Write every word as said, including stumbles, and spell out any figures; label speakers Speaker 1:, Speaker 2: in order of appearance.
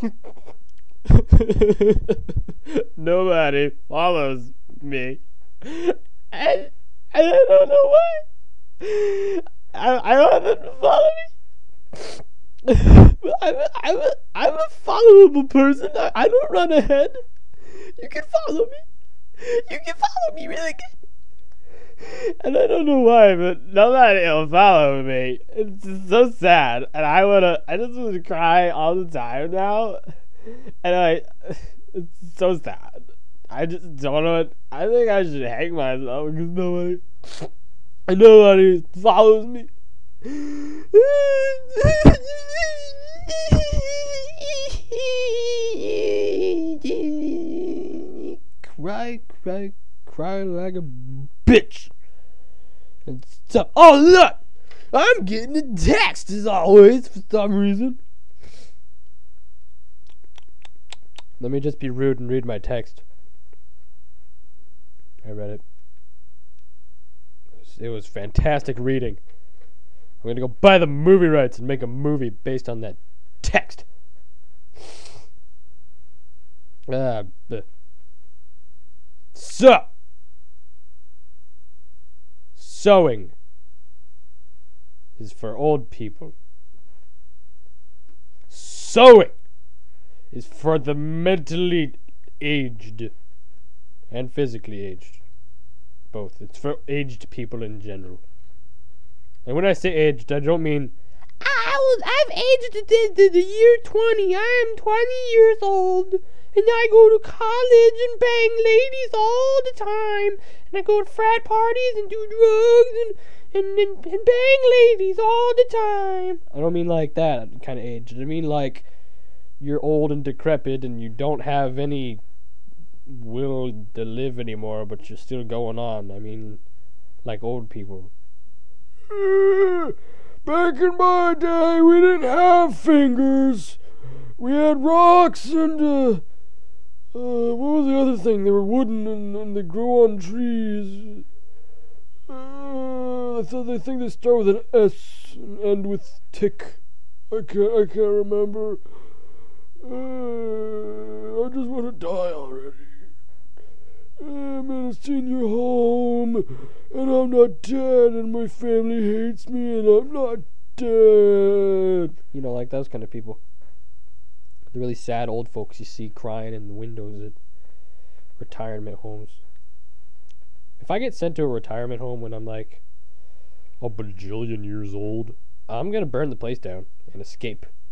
Speaker 1: Nobody follows me. And, and I don't know why. I, I want them to follow me. I'm a, I'm a, I'm a followable person. I, I don't run ahead. You can follow me. You can follow me really good. And I don't know why, but nobody will follow me. It's just so sad. And I wanna, I just want to cry all the time now. And I, it's so sad. I just don't know. I think I should hang myself because nobody, nobody follows me. Cry, cry, cry like a bitch. And stuff. Oh, look! I'm getting a text as always for some reason. Let me just be rude and read my text. I read it. It was, it was fantastic reading. I'm gonna go buy the movie rights and make a movie based on that text. Ah, uh, so sewing is for old people. Sewing is for the mentally aged and physically aged. Both. It's for aged people in general. And when I say aged, I don't mean I was I've aged to the, the year twenty. I am twenty years old, and I go to college and bang ladies all the time, and I go to frat parties and do drugs and and, and, and bang ladies all the time. I don't mean like that kind of aged. I mean like you're old and decrepit and you don't have any will to live anymore, but you're still going on. I mean, like old people. Back in my day, we didn't have fingers. We had rocks and, uh, uh, what was the other thing? They were wooden and, and they grew on trees. Uh, I thought they think they start with an S and end with tick. I can't, I can't remember. Uh, I just want to die already. I'm in a senior home, and I'm not dead, and my family hates me, and I'm not dead. You know, like those kind of people. The really sad old folks you see crying in the windows at retirement homes. If I get sent to a retirement home when I'm like a bajillion years old, I'm gonna burn the place down and escape.